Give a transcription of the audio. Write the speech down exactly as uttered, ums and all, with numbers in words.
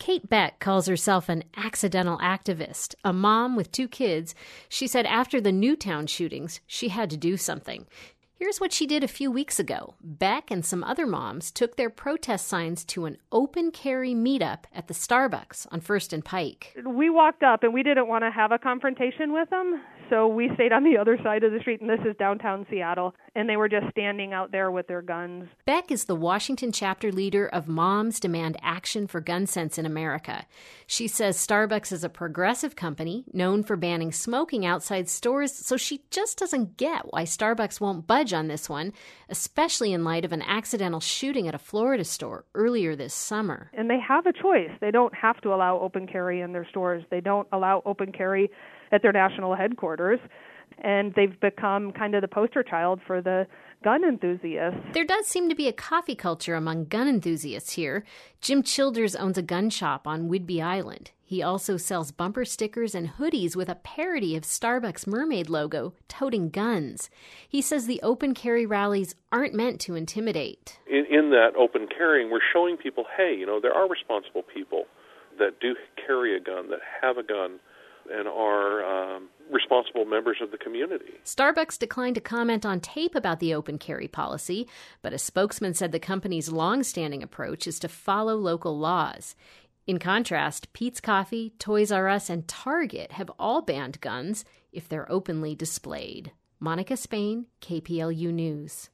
Kate Beck calls herself an accidental activist. A mom with two kids, she said after the Newtown shootings, she had to do something. Here's what she did a few weeks ago. Beck and some other moms took their protest signs to an open carry meetup at the Starbucks on First and Pike. We walked up and we didn't want to have a confrontation with them, so we stayed on the other side of the street, and this is downtown Seattle, and they were just standing out there with their guns. Beck is the Washington chapter leader of Moms Demand Action for Gun Sense in America. She says Starbucks is a progressive company known for banning smoking outside stores, so she just doesn't get why Starbucks won't budge on this one, especially in light of an accidental shooting at a Florida store earlier this summer. And they have a choice. They don't have to allow open carry in their stores. They don't allow open carry at their national headquarters. And they've become kind of the poster child for the gun enthusiasts. There does seem to be a coffee culture among gun enthusiasts here. Jim Childers owns a gun shop on Whidbey Island. He also sells bumper stickers and hoodies with a parody of Starbucks mermaid logo toting guns. He says the open carry rallies aren't meant to intimidate. In, in that open carrying, we're showing people, hey, you know, there are responsible people that do carry a gun, that have a gun, and are um, responsible members of the community. Starbucks declined to comment on tape about the open carry policy, but a spokesman said the company's long-standing approach is to follow local laws. In contrast, Peet's Coffee, Toys R Us, and Target have all banned guns if they're openly displayed. Monica Spain, K P L U News.